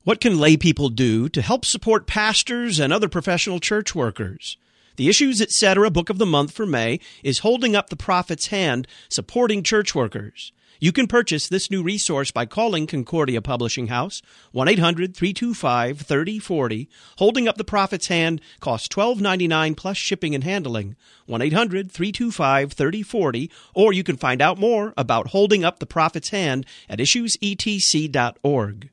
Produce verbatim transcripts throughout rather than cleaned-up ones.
What can lay people do to help support pastors and other professional church workers? The Issues Etc. Book of the Month for May is Holding Up the Prophet's Hand, Supporting Church Workers. You can purchase this new resource by calling Concordia Publishing House, one eight hundred three two five three oh four oh. Holding Up the Prophet's Hand costs twelve ninety-nine plus shipping and handling, one eight hundred three two five three oh four oh, or you can find out more about Holding Up the Prophet's Hand at issues e t c dot org.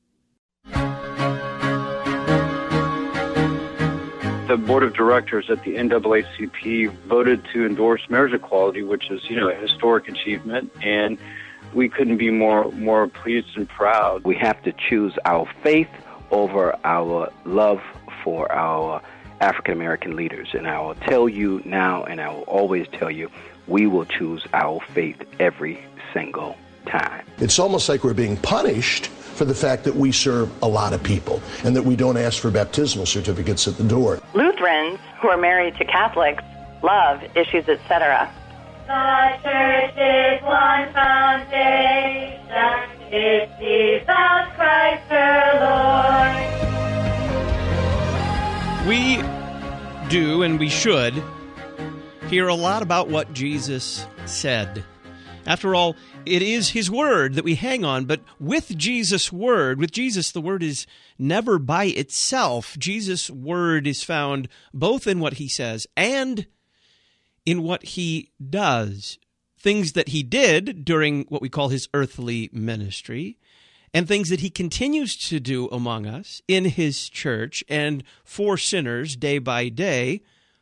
The board of directors at the N double A C P voted to endorse marriage equality, which is, you know, a historic achievement, and we couldn't be more more pleased and proud. We have to choose our faith over our love for our African American leaders, and I will tell you now, and I will always tell you, we will choose our faith every single time. It's almost like we're being punished for the fact that we serve a lot of people and that we don't ask for baptismal certificates at the door. Lutherans who are married to Catholics love Issues Etc. The church is one foundation. It's Jesus Christ her Lord. We do, and we should, hear a lot about what Jesus said. After all, it is His Word that we hang on, but with Jesus' Word, with Jesus, the Word is never by itself. Jesus' Word is found both in what He says and in what He does. Things that He did during what we call His earthly ministry, and things that He continues to do among us in His church and for sinners day by day.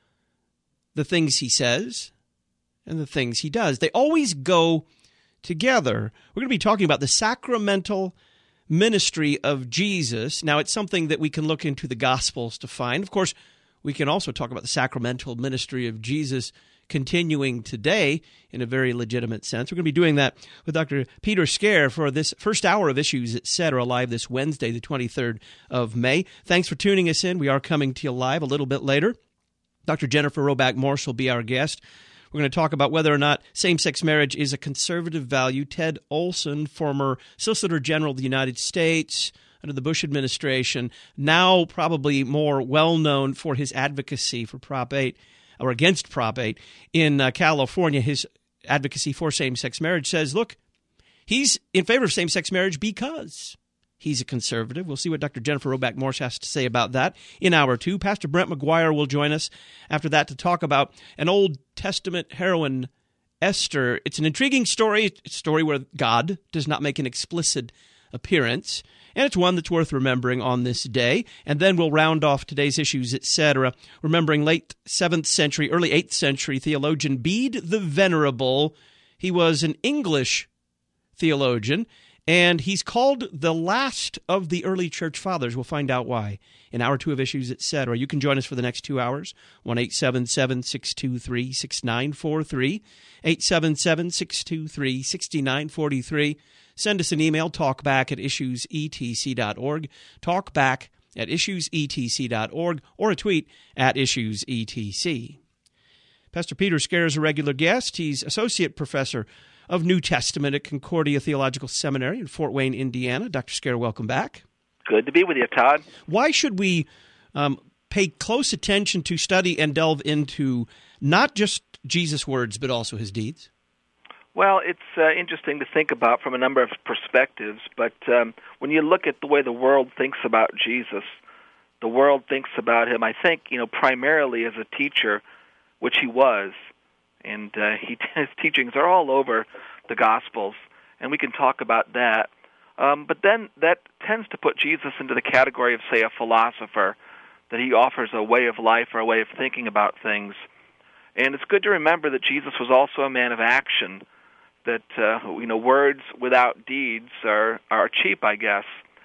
The things He says and the things He does, they always go together. We're going to be talking about the sacramental ministry of Jesus. Now, it's something that we can look into the Gospels to find. Of course, we can also talk about the sacramental ministry of Jesus continuing today in a very legitimate sense. We're going to be doing that with Doctor Peter Scaer for this first hour of Issues Etc. live this Wednesday, the twenty-third of May. Thanks for tuning us in. We are coming to you live a little bit later. Doctor Jennifer Roback Morse will be our guest. We're going to talk about whether or not same-sex marriage is a conservative value. Ted Olson, former Solicitor General of the United States under the Bush administration, now probably more well-known for his advocacy for Prop eight, or against Prop eight in uh, California. His advocacy for same-sex marriage says, look, he's in favor of same-sex marriage because he's a conservative. We'll see what Doctor Jennifer Roback Morse has to say about that in hour two. Pastor Brent McGuire will join us after that to talk about an Old Testament heroine, Esther. It's an intriguing story, it's a story where God does not make an explicit appearance, and it's one that's worth remembering on this day. And then we'll round off today's Issues, et cetera, remembering late seventh century, early eighth century theologian Bede the Venerable. He was an English theologian, and he's called the last of the early church fathers. We'll find out why in hour two of Issues, et cetera. You can join us for the next two hours, one eight seven seven, six two three, six nine four three, eight seven seven, six two three, six nine four three. Send us an email, talkback at issues e t c dot org, talkback at issues e t c dot org, or a tweet at issues e t c. Pastor Peter Scaer is a regular guest. He's associate professor of New Testament at Concordia Theological Seminary in Fort Wayne, Indiana. Doctor Scaer, welcome back. Good to be with you, Todd. Why should we um, pay close attention to study and delve into not just Jesus' words, but also His deeds? Well, it's uh, interesting to think about from a number of perspectives, but um, when you look at the way the world thinks about Jesus, the world thinks about Him, I think, you know, primarily as a teacher, which He was. And uh, he, his teachings are all over the Gospels, and we can talk about that. Um, but then that tends to put Jesus into the category of, say, a philosopher, that He offers a way of life or a way of thinking about things. And it's good to remember that Jesus was also a man of action, that uh, you know, words without deeds are, are cheap, I guess.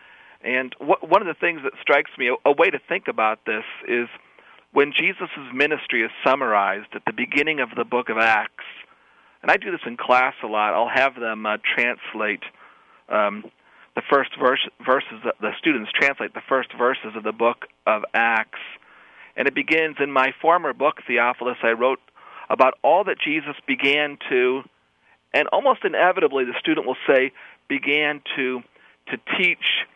And wh- one of the things that strikes me, a, a way to think about this is when Jesus' ministry is summarized at the beginning of the book of Acts, and I do this in class a lot, I'll have them uh, translate um, the first verse, verses, the students translate the first verses of the book of Acts. And it begins, in my former book, Theophilus, I wrote about all that Jesus began to, and almost inevitably the student will say, began to to teach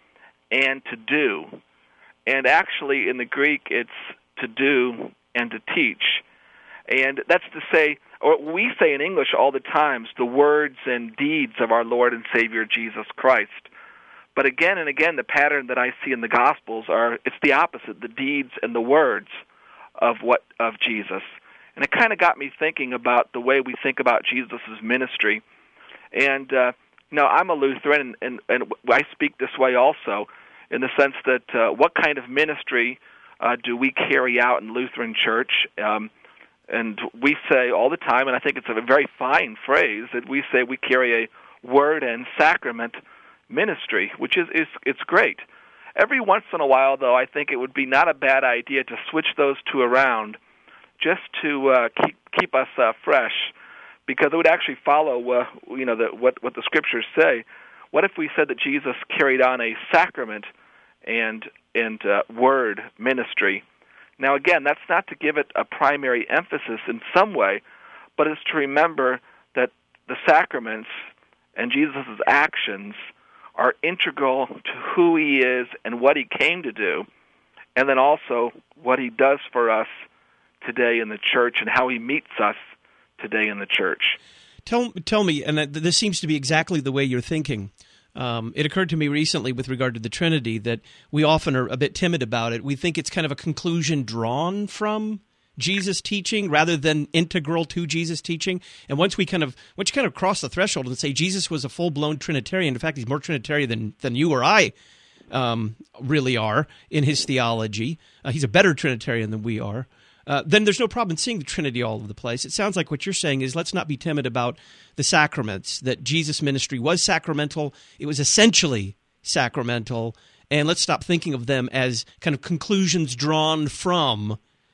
and to do. And actually, in the Greek, it's to do and to teach. And that's to say, or we say in English all the times, the words and deeds of our Lord and Savior Jesus Christ. But again and again, the pattern that I see in the Gospels are, it's the opposite, the deeds and the words of what of Jesus. And it kind of got me thinking about the way we think about Jesus' ministry. And, uh, you know, I'm a Lutheran, and, and, and I speak this way also, in the sense that uh, what kind of ministry uh, do we carry out in Lutheran Church? Um, and we say all the time, and I think it's a very fine phrase, that we say we carry a word and sacrament ministry, which is, is it's great. Every once in a while, though, I think it would be not a bad idea to switch those two around, just to uh, keep keep us uh, fresh, because it would actually follow, uh, you know, the, what what the Scriptures say. What if we said that Jesus carried on a sacrament and and uh, word ministry? Now, again, that's not to give it a primary emphasis in some way, but it's to remember that the sacraments and Jesus' actions are integral to who he is and what he came to do, and then also what he does for us today in the church and how he meets us today in the church. Tell, tell me, and this seems to be exactly the way you're thinking. Um, it occurred to me recently with regard to the Trinity that we often are a bit timid about it. We think it's kind of a conclusion drawn from Jesus' teaching rather than integral to Jesus' teaching. And once we kind of once you kind of cross the threshold and say Jesus was a full-blown Trinitarian, in fact, he's more Trinitarian than, than you or I um, really are in his theology. Uh, he's a better Trinitarian than we are. Uh, then there's no problem in seeing the Trinity all over the place. It sounds like what you're saying is let's not be timid about the sacraments, that Jesus' ministry was sacramental. It was essentially sacramental. And let's stop thinking of them as kind of conclusions drawn from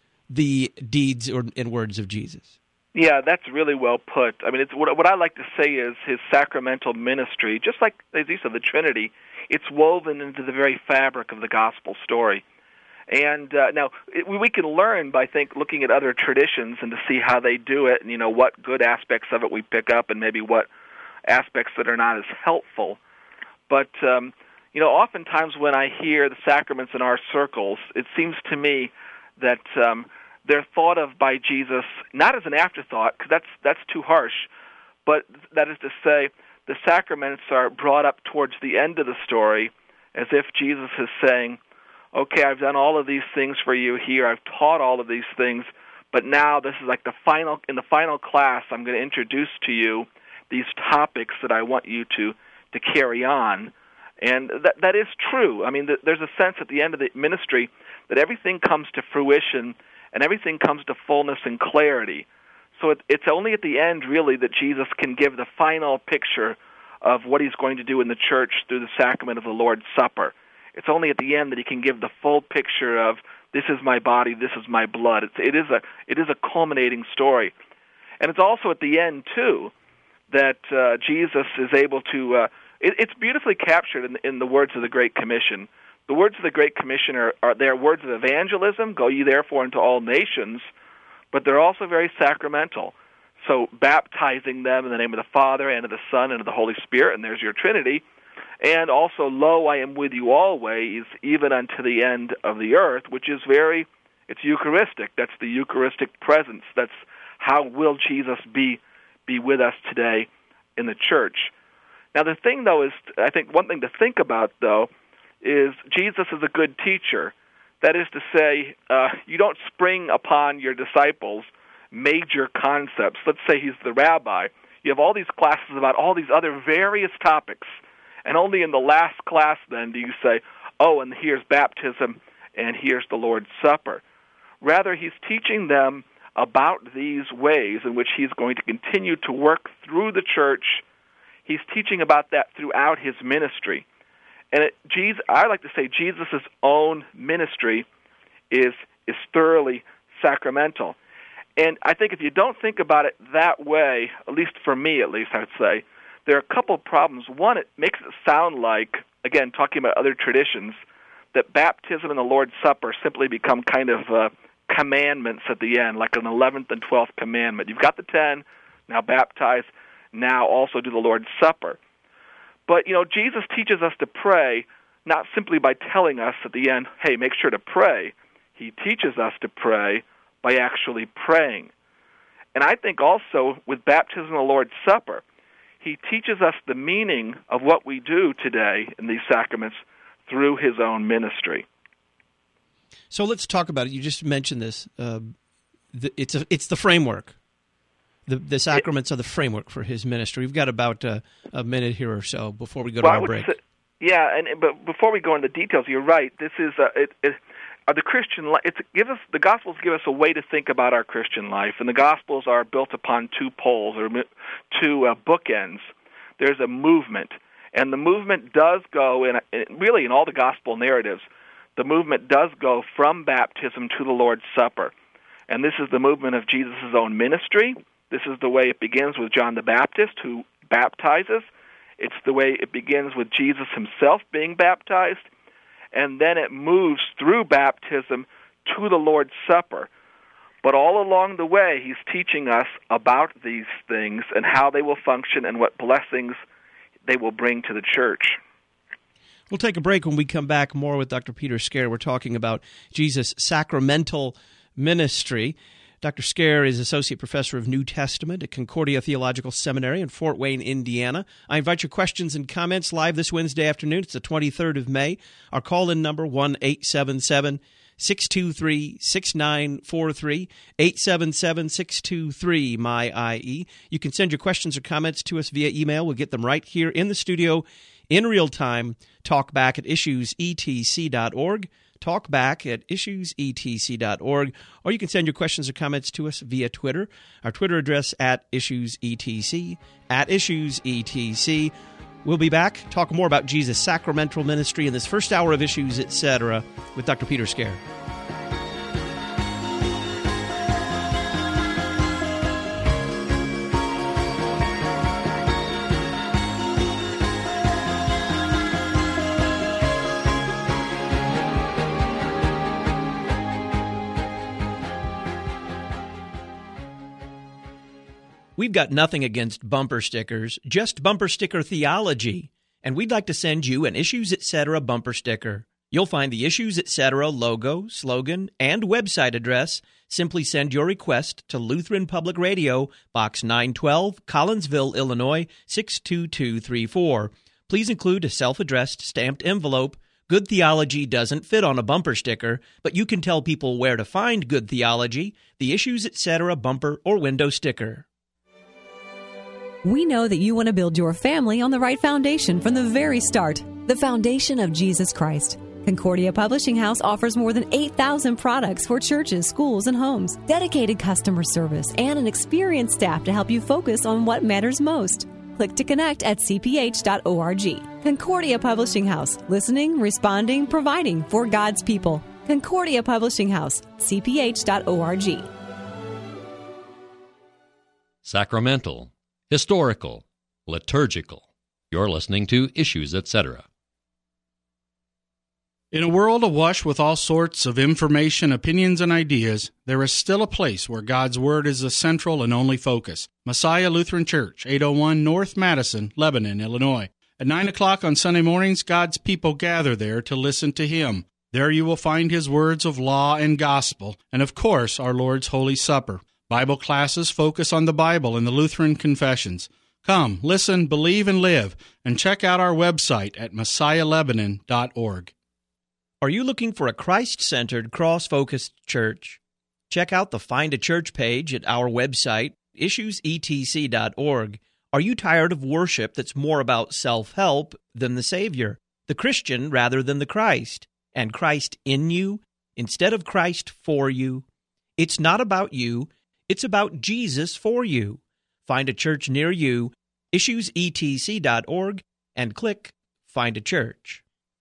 the deeds or, and words of Jesus. Yeah, that's really well put. I mean, it's, what, what I like to say is his sacramental ministry, just like, as you said, the Trinity, it's woven into the very fabric of the gospel story. And uh, now it, we can learn by, I think, looking at other traditions and to see how they do it, and you know what good aspects of it we pick up, and maybe what aspects that are not as helpful. But um, you know, oftentimes when I hear the sacraments in our circles, it seems to me that um, they're thought of by Jesus not as an afterthought, because that's that's too harsh, but that is to say, the sacraments are brought up towards the end of the story, as if Jesus is saying, okay, I've done all of these things for you here. I've taught all of these things, but now this is like the final, in the final class, I'm going to introduce to you these topics that I want you to, to carry on. And that that is true. I mean, there's a sense at the end of the ministry that everything comes to fruition and everything comes to fullness and clarity. So it, it's only at the end, really, that Jesus can give the final picture of what he's going to do in the church through the sacrament of the Lord's Supper. It's only at the end that he can give the full picture of, this is my body, this is my blood. It's, it is a it is a culminating story. And it's also at the end, too, that uh, Jesus is able to, uh, it, it's beautifully captured in, in the words of the Great Commission. The words of the Great Commission are, are they're words of evangelism, go ye therefore into all nations, but they're also very sacramental. So baptizing them in the name of the Father and of the Son and of the Holy Spirit, and there's your Trinity. And also, lo, I am with you always, even unto the end of the earth, which is very, it's Eucharistic. That's the Eucharistic presence. That's how will Jesus be be with us today in the church. Now, the thing, though, is, I think one thing to think about, though, is Jesus is a good teacher. That is to say, uh, you don't spring upon your disciples major concepts. Let's say he's the rabbi. You have all these classes about all these other various topics, and only in the last class, then, do you say, oh, and here's baptism, and here's the Lord's Supper. Rather, he's teaching them about these ways in which he's going to continue to work through the church. He's teaching about that throughout his ministry. And it, Jesus, I like to say Jesus' own ministry is is thoroughly sacramental. And I think if you don't think about it that way, at least for me at least, I would say, there are a couple of problems. One, it makes it sound like, again, talking about other traditions, that baptism and the Lord's Supper simply become kind of uh, commandments at the end, like an eleventh and twelfth commandment. You've got the ten, now baptize, now also do the Lord's Supper. But, you know, Jesus teaches us to pray not simply by telling us at the end, hey, make sure to pray. He teaches us to pray by actually praying. And I think also with baptism and the Lord's Supper, he teaches us the meaning of what we do today in these sacraments through his own ministry. So let's talk about it. You just mentioned this. Uh, the, it's a, it's the framework. The, the sacraments are the framework for his ministry. We've got about uh, a minute here or so before we go to well, our break. Say, yeah, and but before we go into details, you're right. This is uh, it, it, uh, the Christian life. It's give us the Gospels give us a way to think about our Christian life, and the Gospels are built upon two poles or two uh, bookends. There's a movement, and the movement does go in, in really in all the Gospel narratives. The movement does go from baptism to the Lord's Supper, and this is the movement of Jesus' own ministry. This is the way it begins with John the Baptist, who baptizes. It's the way it begins with Jesus himself being baptized, and then it moves through baptism to the Lord's Supper. But all along the way, he's teaching us about these things and how they will function and what blessings they will bring to the church. We'll take a break. When we come back, more with Doctor Peter Scaer. We're talking about Jesus' sacramental ministry. Doctor Scaer is Associate Professor of New Testament at Concordia Theological Seminary in Fort Wayne, Indiana. I invite your questions and comments live this Wednesday afternoon. It's the twenty-third of May. Our call-in number, one eight seven seven, six two three, six nine four three, eight seven seven, six two three, M Y I E. You can send your questions or comments to us via email. We'll get them right here in the studio in real time. Talk back at issues e t c dot org. Talk back at issues e t c dot org, or you can send your questions or comments to us via Twitter. Our Twitter address at issues e t c, at issues e t c. We'll be back, talk more about Jesus' sacramental ministry in this first hour of Issues, et cetera, with Doctor Peter Scaer. We've got nothing against bumper stickers, just bumper sticker theology, and we'd like to send you an Issues, et cetera bumper sticker. You'll find the Issues, et cetera logo, slogan, and website address. Simply send your request to Lutheran Public Radio, Box nine twelve, Collinsville, Illinois, six two two three four. Please include a self-addressed stamped envelope. Good theology doesn't fit on a bumper sticker, but you can tell people where to find good theology, the Issues, et cetera bumper or window sticker. We know that you want to build your family on the right foundation from the very start, the foundation of Jesus Christ. Concordia Publishing House offers more than eight thousand products for churches, schools, and homes, dedicated customer service, and an experienced staff to help you focus on what matters most. Click to connect at c p h dot org. Concordia Publishing House, listening, responding, providing for God's people. Concordia Publishing House, c p h dot org. Sacramental, historical, liturgical. You're listening to Issues, et cetera. In a world awash with all sorts of information, opinions, and ideas, there is still a place where God's Word is the central and only focus. Messiah Lutheran Church, eight oh one North Madison, Lebanon, Illinois. At nine o'clock on Sunday mornings, God's people gather there to listen to Him. There you will find His words of law and gospel, and of course, our Lord's Holy Supper. Bible classes focus on the Bible and the Lutheran confessions. Come, listen, believe, and live, and check out our website at messiah lebanon dot org. Are you looking for a Christ-centered, cross-focused church? Check out the Find a Church page at our website, issues e t c dot org. Are you tired of worship that's more about self-help than the Savior, the Christian rather than the Christ, and Christ in you instead of Christ for you? It's not about you. It's about Jesus for you. Find a church near you, issues e t c dot org, and click Find a Church.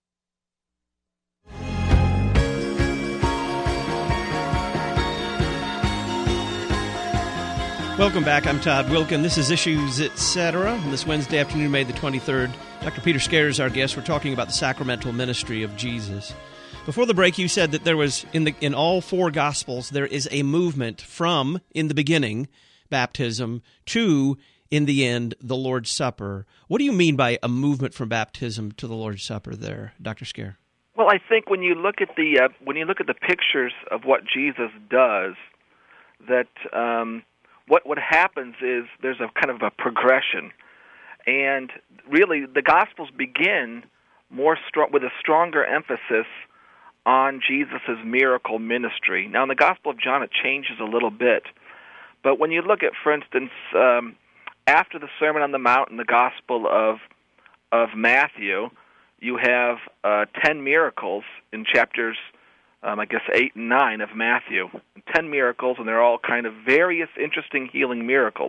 Welcome back. I'm Todd Wilkin. This is Issues, et cetera. On this Wednesday afternoon, May the twenty-third, Doctor Peter Scaer is our guest. We're talking about the sacramental ministry of Jesus. Before the break, you said that there was, in the in all four Gospels, there is a movement from, in the beginning, baptism, to in the end, the Lord's Supper. What do you mean by a movement from baptism to the Lord's Supper there, Doctor Scare? Well, I think when you look at the uh, when you look at the pictures of what Jesus does, that um, what what happens is there's a kind of a progression, and really the Gospels begin more strong with a stronger emphasis on Jesus' miracle ministry. Now, in the Gospel of John, it changes a little bit, but when you look at, for instance, um, after the Sermon on the Mount in the Gospel of of Matthew, you have uh, ten miracles in chapters, um, I guess, eight and nine of Matthew. Ten miracles, and they're all kind of various interesting healing miracles.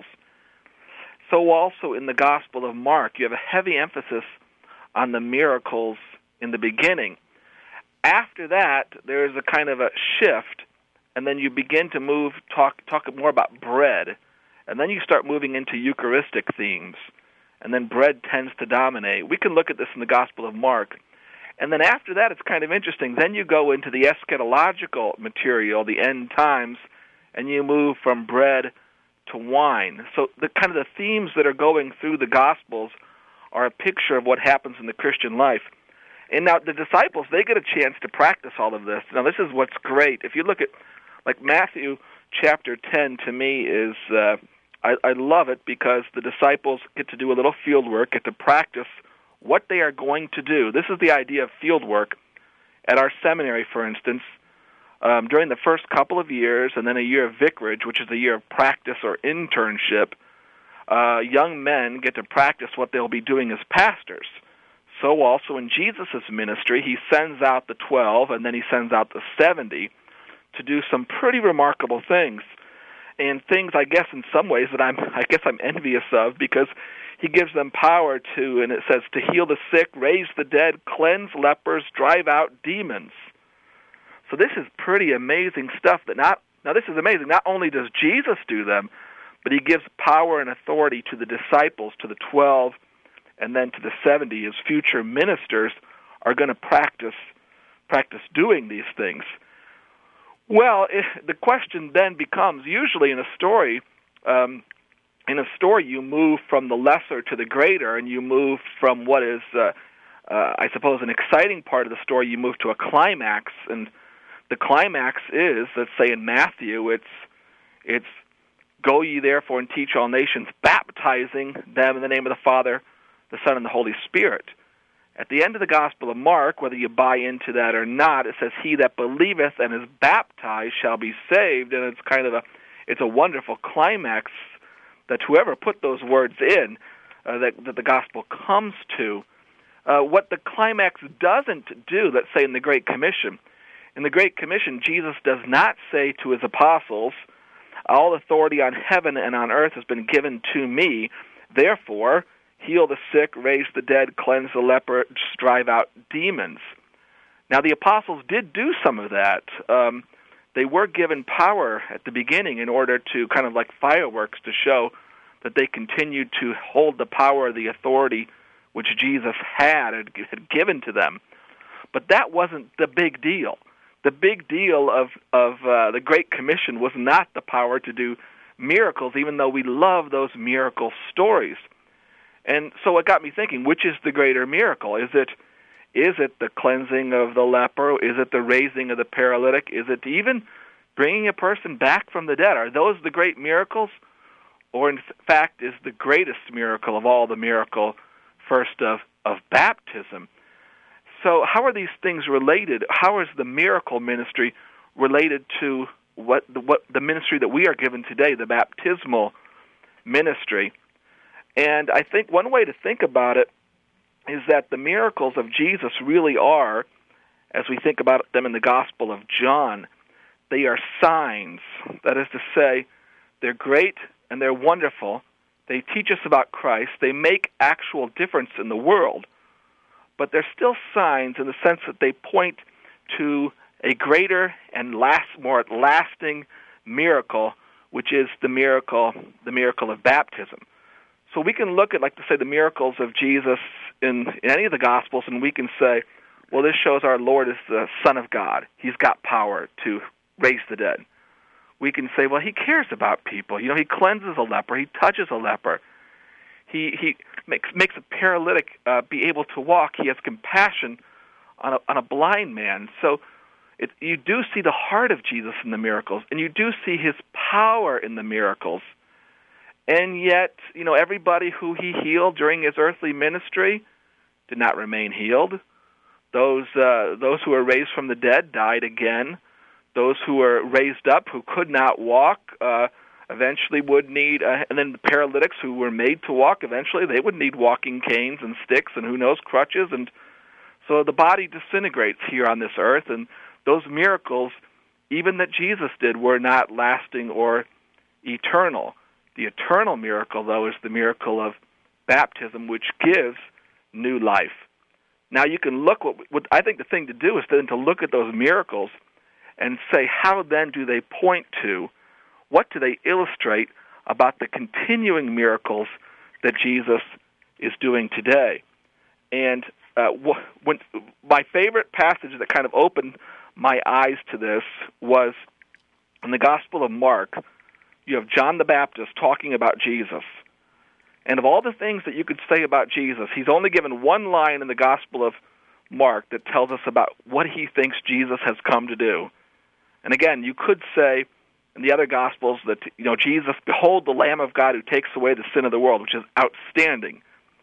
So also in the Gospel of Mark, you have a heavy emphasis on the miracles in the beginning. After that, there's a kind of a shift, and then you begin to move, talk talk more about bread, and then you start moving into Eucharistic themes, and then bread tends to dominate. We can look at this in the Gospel of Mark. And then after that, it's kind of interesting. Then you go into the eschatological material, the end times, and you move from bread to wine. So the kind of the themes that are going through the Gospels are a picture of what happens in the Christian life. And now the disciples, they get a chance to practice all of this. Now this is what's great. If you look at, like Matthew chapter ten, to me is, uh, I, I love it because the disciples get to do a little field work, get to practice what they are going to do. This is the idea of field work. At our seminary, for instance, um, during the first couple of years, and then a year of vicarage, which is a year of practice or internship, uh, young men get to practice what they'll be doing as pastors. So also in Jesus' ministry, he sends out the twelve, and then he sends out the seventy to do some pretty remarkable things. And things, I guess, in some ways that I'm, I guess I'm envious of, because he gives them power to, and it says, to heal the sick, raise the dead, cleanse lepers, drive out demons. So this is pretty amazing stuff. That not now this is amazing. Not only does Jesus do them, but he gives power and authority to the disciples, to the twelve, and then to the seventy. His future ministers are going to practice practice doing these things. Well, if, the question then becomes, usually in a story, um, in a story you move from the lesser to the greater, and you move from what is, uh, uh, I suppose, an exciting part of the story, you move to a climax, and the climax is, let's say in Matthew, it's it's go ye therefore and teach all nations, baptizing them in the name of the Father, the Son, and the Holy Spirit. At the end of the Gospel of Mark, whether you buy into that or not, it says, he that believeth and is baptized shall be saved, and it's kind of a, it's a wonderful climax that whoever put those words in, uh, that, that the Gospel comes to. Uh, what the climax doesn't do, let's say in the Great Commission, in the Great Commission, Jesus does not say to his apostles, all authority on heaven and on earth has been given to me, therefore, heal the sick, raise the dead, cleanse the leper, drive out demons. Now, the apostles did do some of that. Um, they were given power at the beginning in order to, kind of like fireworks, to show that they continued to hold the power, the authority which Jesus had, had given to them. But that wasn't the big deal. The big deal of, of uh, the Great Commission was not the power to do miracles, even though we love those miracle stories. And so it got me thinking, which is the greater miracle? Is it is it the cleansing of the leper? Is it the raising of the paralytic? Is it even bringing a person back from the dead? Are those the great miracles? Or in fact, is the greatest miracle of all the miracle first of, of baptism? So how are these things related? How is the miracle ministry related to what the, what the ministry that we are given today, the baptismal ministry? And I think one way to think about it is that the miracles of Jesus really are, as we think about them in the Gospel of John, they are signs. That is to say, they're great and they're wonderful. They teach us about Christ. They make actual difference in the world. But they're still signs in the sense that they point to a greater and last, more lasting miracle, which is the miracle, the miracle of baptism. So we can look at, like to say, the miracles of Jesus in, in any of the Gospels, and we can say, well, this shows our Lord is the Son of God. He's got power to raise the dead. We can say, well, he cares about people. You know, he cleanses a leper. He touches a leper. he he makes makes a paralytic uh, be able to walk. He has compassion on a, on a blind man. So it, you do see the heart of Jesus in the miracles, and you do see his power in the miracles. And yet, you know, everybody who he healed during his earthly ministry did not remain healed. Those uh, those who were raised from the dead died again. Those who were raised up who could not walk uh, eventually would need, uh, and then the paralytics who were made to walk, eventually they would need walking canes and sticks and who knows, crutches. And so the body disintegrates here on this earth, and those miracles, even that Jesus did, were not lasting or eternal. The eternal miracle, though, is the miracle of baptism, which gives new life. Now you can look, what, what I think the thing to do is then to look at those miracles and say, how then do they point to, what do they illustrate about the continuing miracles that Jesus is doing today? And uh, wh- when, my favorite passage that kind of opened my eyes to this was in the Gospel of Mark. You have John the Baptist talking about Jesus. And of all the things that you could say about Jesus, he's only given one line in the Gospel of Mark that tells us about what he thinks Jesus has come to do. And again, you could say in the other Gospels that, you know, Jesus, behold the Lamb of God who takes away the sin of the world, which is outstanding.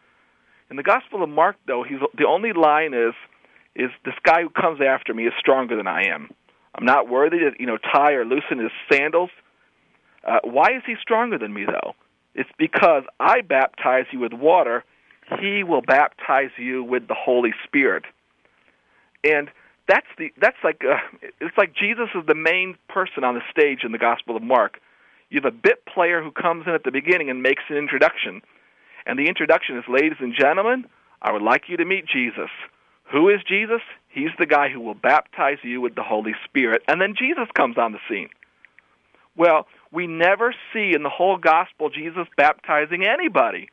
In the Gospel of Mark, though, he's, the only line is, is this guy who comes after me is stronger than I am. I'm not worthy to, you know, tie or loosen his sandals. Uh, why is he stronger than me, though? It's because I baptize you with water. He will baptize you with the Holy Spirit. And that's the that's like uh, it's like Jesus is the main person on the stage in the Gospel of Mark. You have a bit player who comes in at the beginning and makes an introduction. And the introduction is, ladies and gentlemen, I would like you to meet Jesus. Who is Jesus? He's the guy who will baptize you with the Holy Spirit. And then Jesus comes on the scene. Well, we never see in the whole gospel Jesus baptizing anybody.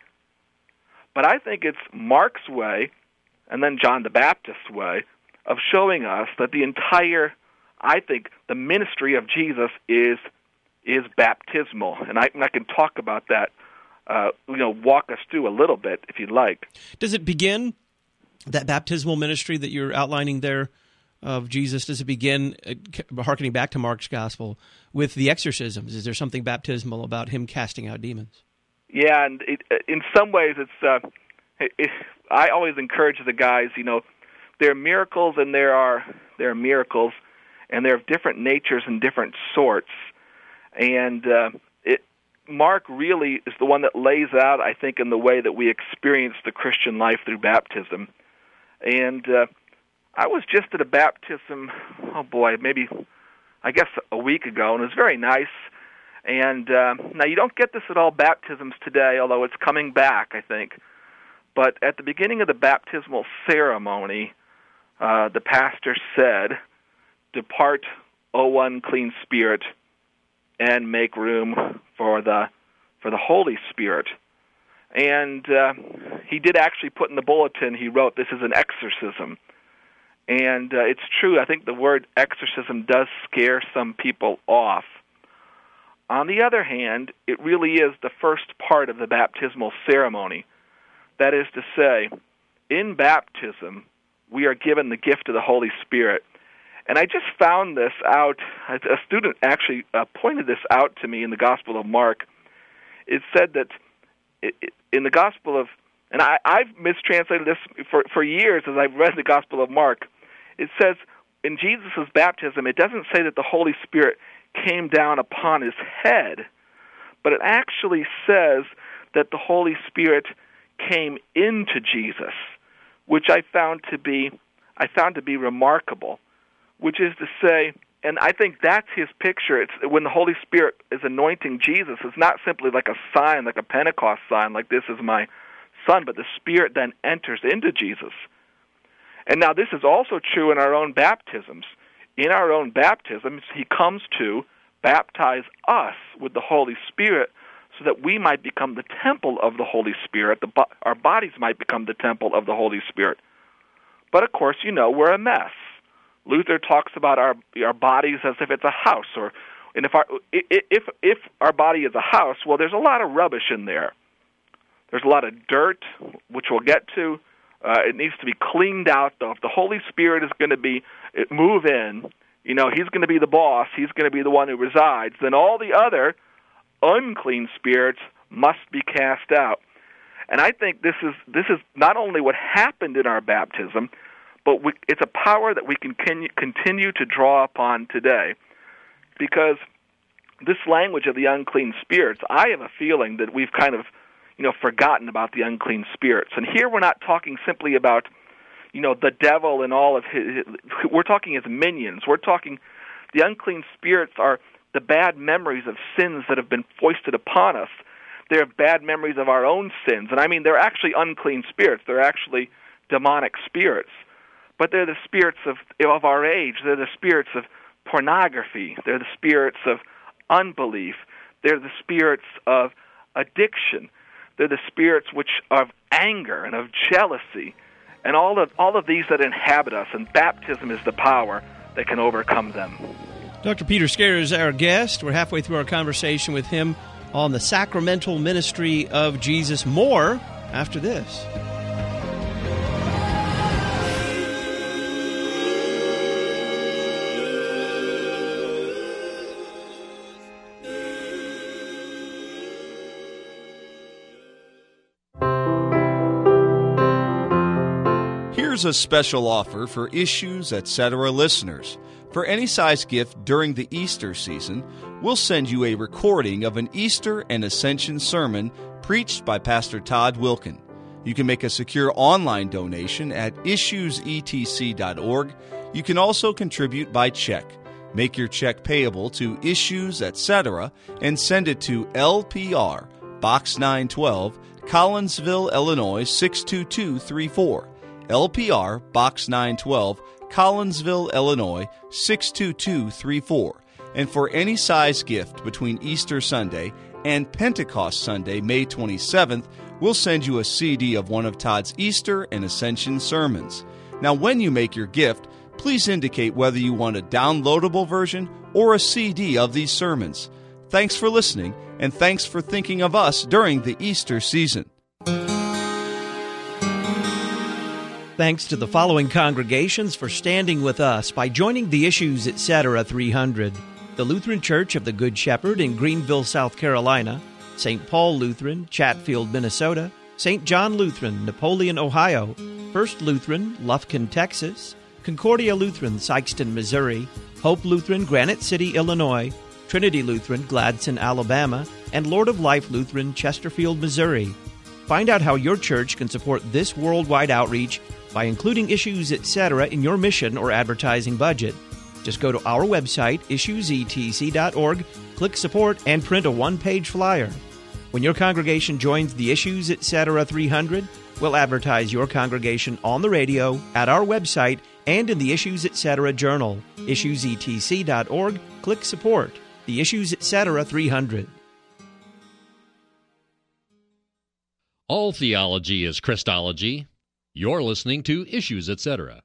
But I think it's Mark's way, and then John the Baptist's way, of showing us that the entire, I think, the ministry of Jesus is is baptismal. And I, and I can talk about that, uh, you know, walk us through a little bit, if you'd like. Does it begin, that baptismal ministry that you're outlining there, of Jesus, does it begin, uh, hearkening back to Mark's gospel, with the exorcisms? Is there something baptismal about him casting out demons? Yeah, and it, in some ways, it's. Uh, it, I always encourage the guys. You know, there are miracles, and there are there are miracles, and they're of different natures and different sorts. And uh, it, Mark really is the one that lays out, I think, in the way that we experience the Christian life through baptism. And uh, I was just at a baptism, oh boy, maybe, I guess a week ago, and it was very nice. And uh, now you don't get this at all baptisms today, although it's coming back, I think. But at the beginning of the baptismal ceremony, uh, the pastor said, "Depart, O unclean spirit, and make room for the for the Holy Spirit." And uh, he did actually put in the bulletin, he wrote, "This is an exorcism." And uh, it's true, I think the word exorcism does scare some people off. On the other hand, it really is the first part of the baptismal ceremony. That is to say, in baptism, we are given the gift of the Holy Spirit. And I just found this out. A student actually uh, pointed this out to me in the Gospel of Mark. It said that it, it, in the Gospel of, and I, I've mistranslated this for, for years as I've read the Gospel of Mark. It says in Jesus' baptism, it doesn't say that the Holy Spirit came down upon his head, but it actually says that the Holy Spirit came into Jesus, which I found to be I found to be remarkable. Which is to say, and I think that's his picture. It's when the Holy Spirit is anointing Jesus. It's not simply like a sign, like a Pentecost sign, like this is my Son, but the Spirit then enters into Jesus. And now this is also true in our own baptisms. In our own baptisms, he comes to baptize us with the Holy Spirit so that we might become the temple of the Holy Spirit. The bo- our bodies might become the temple of the Holy Spirit. But of course, you know, we're a mess. Luther talks about our our bodies as if it's a house, or and if our if if our body is a house, well, there's a lot of rubbish in there. There's a lot of dirt, which we'll get to. Uh, it needs to be cleaned out. The, the Holy Spirit is going to be move in. You know, he's going to be the boss. He's going to be the one who resides. Then all the other unclean spirits must be cast out. And I think this is this is not only what happened in our baptism, but we, it's a power that we can continue to draw upon today. Because this language of the unclean spirits, I have a feeling that we've kind of, you know, forgotten about the unclean spirits. And here we're not talking simply about, you know, the devil and all of his, we're talking his minions. We're talking, the unclean spirits are the bad memories of sins that have been foisted upon us. They're bad memories of our own sins. And I mean, they're actually unclean spirits. They're actually demonic spirits. But they're the spirits of, of our age. They're the spirits of pornography. They're the spirits of unbelief. They're the spirits of addiction. They're the spirits which are of anger and of jealousy. And all of all of these that inhabit us, and baptism is the power that can overcome them. Doctor Peter Scarer is our guest. We're halfway through our conversation with him on the sacramental ministry of Jesus. More after this. Here's a special offer for Issues, et cetera listeners. For any size gift during the Easter season, we'll send you a recording of an Easter and Ascension sermon preached by Pastor Todd Wilken. You can make a secure online donation at issues e t c dot org. You can also contribute by check. Make your check payable to Issues, et cetera, and send it to L P R, Box nine twelve, Collinsville, Illinois six two two three four. L P R, Box nine twelve, Collinsville, Illinois six two two three four. And for any size gift between Easter Sunday and Pentecost Sunday, May twenty-seventh, we'll send you a C D of one of Todd's Easter and Ascension sermons. Now, when you make your gift, please indicate whether you want a downloadable version or a C D of these sermons. Thanks for listening, and thanks for thinking of us during the Easter season. Thanks to the following congregations for standing with us by joining the Issues, et cetera three hundred. The Lutheran Church of the Good Shepherd in Greenville, South Carolina, Saint Paul Lutheran, Chatfield, Minnesota, Saint John Lutheran, Napoleon, Ohio, First Lutheran, Lufkin, Texas, Concordia Lutheran, Sikeston, Missouri, Hope Lutheran, Granite City, Illinois, Trinity Lutheran, Gladson, Alabama, and Lord of Life Lutheran, Chesterfield, Missouri. Find out how your church can support this worldwide outreach by including Issues, et cetera in your mission or advertising budget. Just go to our website, issues e t c dot org, click Support, and print a one-page flyer. When your congregation joins the Issues, et cetera three hundred, we'll advertise your congregation on the radio, at our website, and in the Issues, et cetera journal. issues e t c dot org, click Support. The Issues, et cetera three hundred. All theology is Christology. You're listening to Issues, et cetera.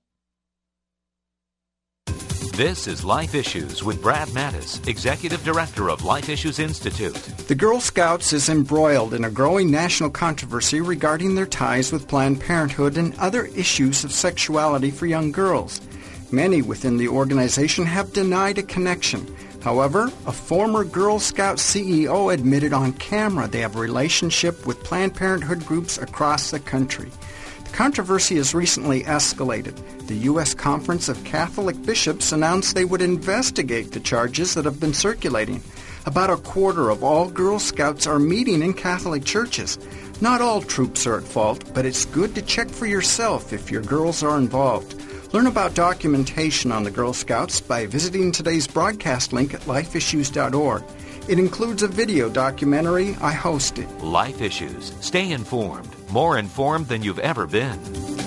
This is Life Issues with Brad Mattis, Executive Director of Life Issues Institute. The Girl Scouts is embroiled in a growing national controversy regarding their ties with Planned Parenthood and other issues of sexuality for young girls. Many within the organization have denied a connection. However, a former Girl Scout C E O admitted on camera they have a relationship with Planned Parenthood groups across the country. The controversy has recently escalated. The U S Conference of Catholic Bishops announced they would investigate the charges that have been circulating. About a quarter of all Girl Scouts are meeting in Catholic churches. Not all troops are at fault, but it's good to check for yourself if your girls are involved. Learn about documentation on the Girl Scouts by visiting today's broadcast link at life issues dot org. It includes a video documentary I hosted. Life Issues. Stay informed. More informed than you've ever been.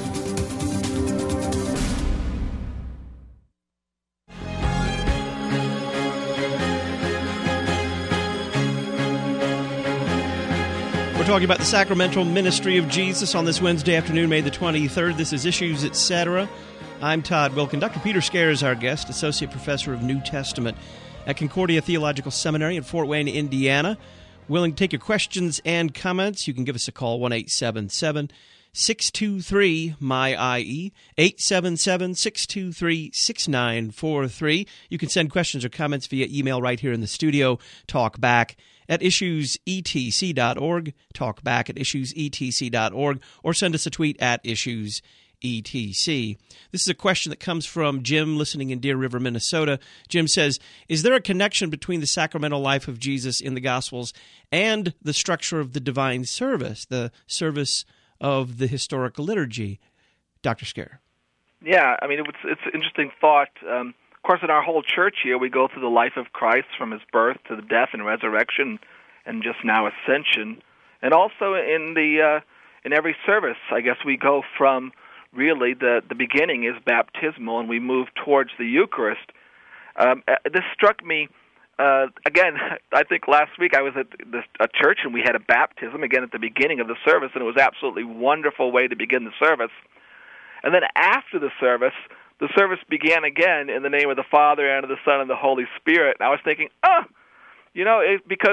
We're talking about the sacramental ministry of Jesus on this Wednesday afternoon, May the twenty-third. This is Issues, et cetera. I'm Todd Wilken. Doctor Peter Scarer is our guest, Associate Professor of New Testament at Concordia Theological Seminary in Fort Wayne, Indiana. willing to take your questions and comments. You can give us a call, one eight seven seven, six two three, M Y I E, eight seven seven, six two three, six nine four three. You can send questions or comments via email right here in the studio, talkback at issues e t c dot org, talkback at issues e t c dot org, or send us a tweet at issues E T C. This is a question that comes from Jim, listening in Deer River, Minnesota. Jim says, is there a connection between the sacramental life of Jesus in the Gospels and the structure of the divine service, the service of the historical liturgy? Doctor Scare. Yeah, I mean, it's, it's an interesting thought. Um, of course, in our whole church here, we go through the life of Christ from his birth to the death and resurrection and just now ascension. And also in the uh, in every service, I guess we go from really the, the beginning is baptismal, and we move towards the Eucharist. Um, this struck me, uh, again, I think last week I was at this, a church, and we had a baptism, again, at the beginning of the service, and it was absolutely wonderful way to begin the service. And then after the service, the service began again in the name of the Father, and of the Son, and the Holy Spirit. And I was thinking, oh, you know, it, because...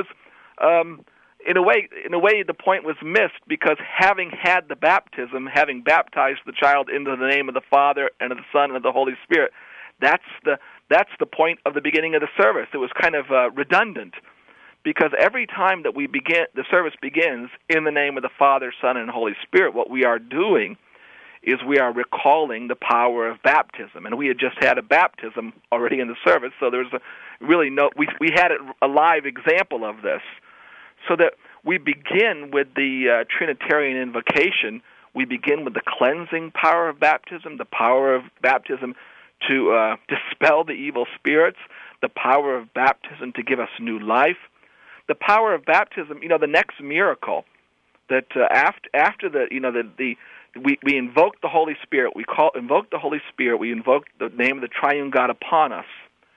Um, In a way, in a way, the point was missed, because having had the baptism, having baptized the child into the name of the Father and of the Son and of the Holy Spirit, that's the that's the point of the beginning of the service. It was kind of uh, redundant, because every time that we begin, the service begins in the name of the Father, Son, and Holy Spirit. What we are doing is we are recalling the power of baptism, and we had just had a baptism already in the service, so there was a, really no we we had a live example of this. So that we begin with the uh, Trinitarian invocation, we begin with the cleansing power of baptism, the power of baptism to uh, dispel the evil spirits, the power of baptism to give us new life, the power of baptism. You know, the next miracle that uh, after after the you know the the we we invoke the Holy Spirit, we call invoke the Holy Spirit, we invoke the name of the Triune God upon us.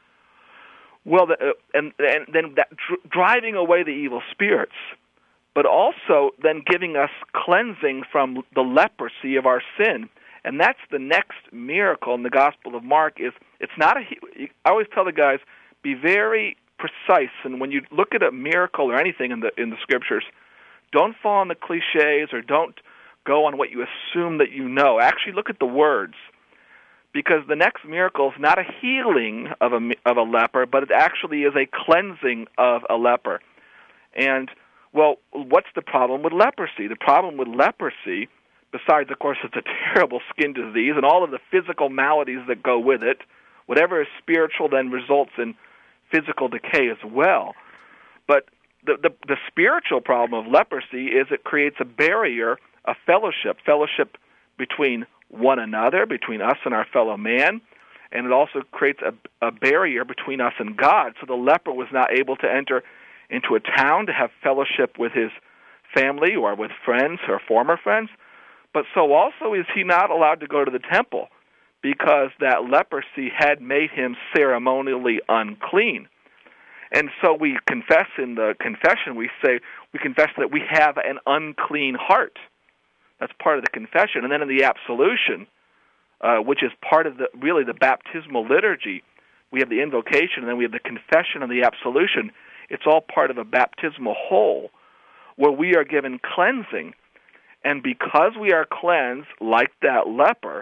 Well, the, uh, and, and then that dr- driving away the evil spirits, but also then giving us cleansing from the leprosy of our sin. And that's the next miracle in the Gospel of Mark. Is it's not a. I always tell the guys, be very precise, and when you look at a miracle or anything in the in the Scriptures, don't fall on the cliches or don't go on what you assume that you know. Actually, look at the words. Because the next miracle is not a healing of a, of a leper, but it actually is a cleansing of a leper. And, well, what's the problem with leprosy? The problem with leprosy, besides, of course, it's a terrible skin disease and all of the physical maladies that go with it, whatever is spiritual then results in physical decay as well. But the, the, the spiritual problem of leprosy is it creates a barrier of fellowship, fellowship between one another, between us and our fellow man, and it also creates a, a barrier between us and God. So the leper was not able to enter into a town to have fellowship with his family or with friends or former friends, but so also is he not allowed to go to the temple, because that leprosy had made him ceremonially unclean. And so we confess in the confession, we say, we confess that we have an unclean heart. That's part of the confession. And then in the absolution, uh, which is part of the really the baptismal liturgy, we have the invocation, and then we have the confession and the absolution. It's all part of a baptismal whole where we are given cleansing. And because we are cleansed like that leper,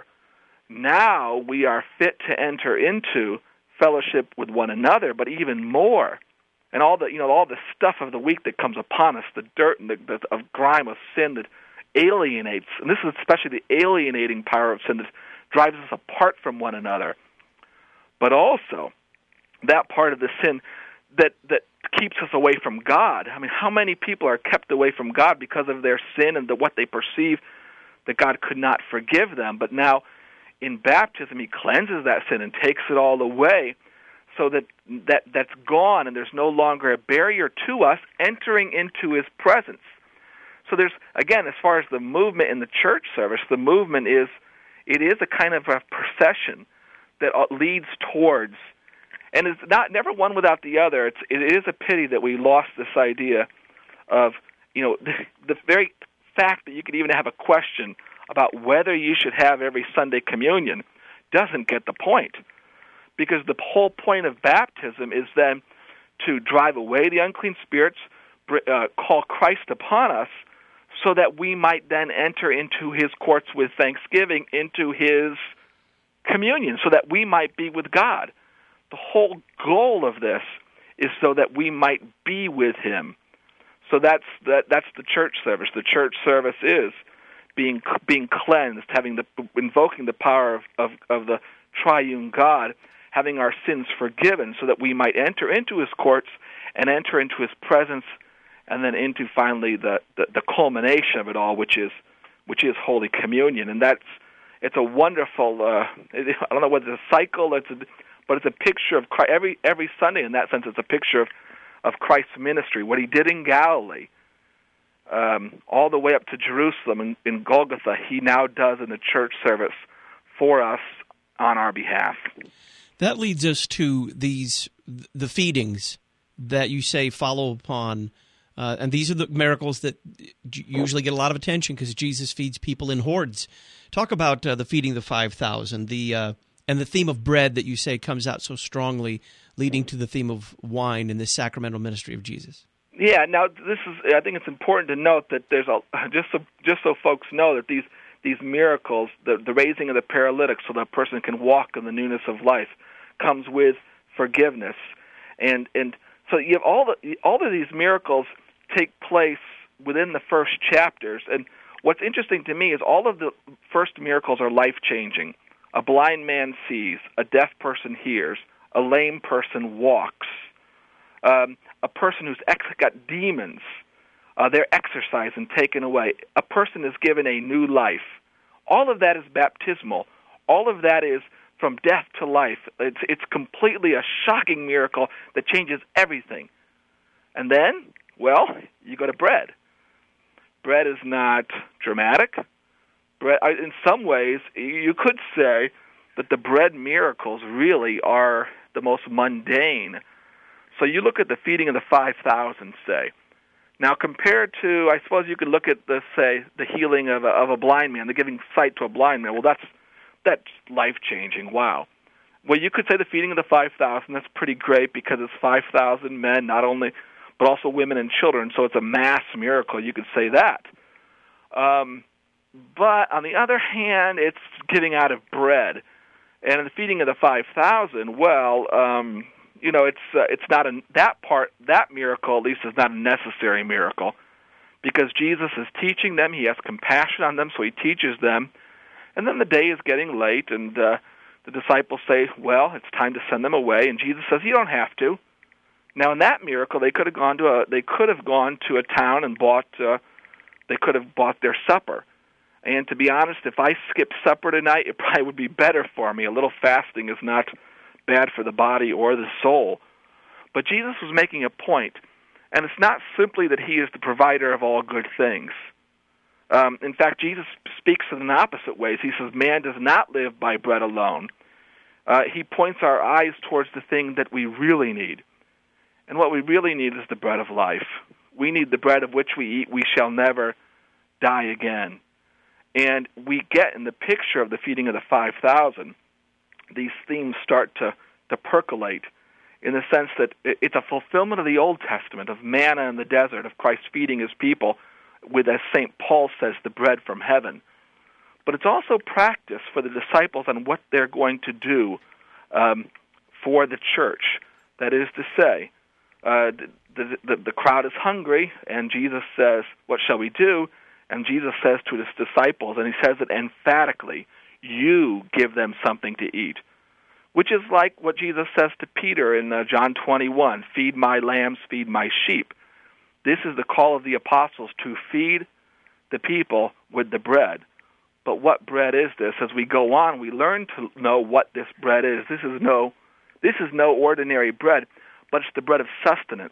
now we are fit to enter into fellowship with one another, but even more. And all the you know all the stuff of the week that comes upon us, the dirt and the, the of grime of sin that alienates, and this is especially the alienating power of sin that drives us apart from one another, but also that part of the sin that that keeps us away from God. I mean, how many people are kept away from God because of their sin and the, what they perceive that God could not forgive them? But now in baptism, he cleanses that sin and takes it all away, so that, that that's gone, and there's no longer a barrier to us entering into his presence. So there's, again, as far as the movement in the church service, the movement is, it is a kind of a procession that leads towards, and it's not never one without the other. It's, it is a pity that we lost this idea of, you know, the, the very fact that you could even have a question about whether you should have every Sunday communion doesn't get the point. Because the whole point of baptism is then to drive away the unclean spirits, uh, call Christ upon us so that we might then enter into his courts with thanksgiving, into his communion, so that we might be with God. The whole goal of this is so that we might be with him. So that's that, that's the church service. The church service is being being cleansed, having the invoking the power of, of, of the triune God, having our sins forgiven, so that we might enter into his courts and enter into his presence, and then into finally the, the, the culmination of it all, which is which is Holy Communion. And that's it's a wonderful. Uh, I don't know whether it's a cycle, it's a, but it's a picture of Christ. Every every Sunday, in that sense, it's a picture of, of Christ's ministry, what he did in Galilee, um, all the way up to Jerusalem and in Golgotha. He now does in the church service for us on our behalf. That leads us to these the feedings that you say follow upon, uh, and these are the miracles that usually get a lot of attention because Jesus feeds people in hordes. Talk about uh, the feeding of the five thousand, the uh, and the theme of bread that you say comes out so strongly, leading to the theme of wine in the sacramental ministry of Jesus. Yeah. Now, this is. I think it's important to note that there's a just so just so folks know that these these miracles, the the raising of the paralytic, so that a person can walk in the newness of life, comes with forgiveness, and and so you have all the all of these miracles take place within the first chapters. And what's interesting to me is all of the first miracles are life-changing. A blind man sees, a deaf person hears, a lame person walks, um, a person who's ex- got demons, uh, they're exorcised and taken away. A person is given a new life. All of that is baptismal. All of that is from death to life. It's it's completely a shocking miracle that changes everything. And then, well, you go to bread. Bread is not dramatic. Bread, in some ways, you could say that the bread miracles really are the most mundane. So you look at the feeding of the five thousand, say. Now, compared to, I suppose you could look at, the, say, the healing of a, of a blind man, the giving sight to a blind man. Well, that's that's life-changing. Wow. Well, you could say the feeding of the five thousand, that's pretty great because it's five thousand men, not only, but also women and children, so it's a mass miracle. You could say that. Um, but on the other hand, it's giving out of bread. And the feeding of the five thousand, well, um, you know, it's uh, it's not a, that part, that miracle at least is not a necessary miracle because Jesus is teaching them. He has compassion on them, so he teaches them. And then the day is getting late, and uh, the disciples say, well, it's time to send them away. And Jesus says, you don't have to. Now, in that miracle, they could have gone to a they could have gone to a town and bought uh, they could have bought their supper. And to be honest, if I skip supper tonight, it probably would be better for me. A little fasting is not bad for the body or the soul. But Jesus was making a point, and it's not simply that he is the provider of all good things. Um, in fact, Jesus speaks in an opposite ways. He says, man does not live by bread alone. Uh, he points our eyes towards the thing that we really need. And what we really need is the bread of life. We need the bread of which we eat, we shall never die again. And we get in the picture of the feeding of the five thousand, these themes start to, to percolate in the sense that it's a fulfillment of the Old Testament, of manna in the desert, of Christ feeding his people with, as Saint Paul says, the bread from heaven. But it's also practice for the disciples on what they're going to do um, for the church. That is to say, uh, the, the, the crowd is hungry, and Jesus says, what shall we do? And Jesus says to his disciples, and he says it emphatically, you give them something to eat, which is like what Jesus says to Peter in uh, John twenty-one, feed my lambs, feed my sheep. This is the call of the apostles to feed the people with the bread. But what bread is this? As we go on, we learn to know what this bread is. This is no, this is no ordinary bread, but it's the bread of sustenance.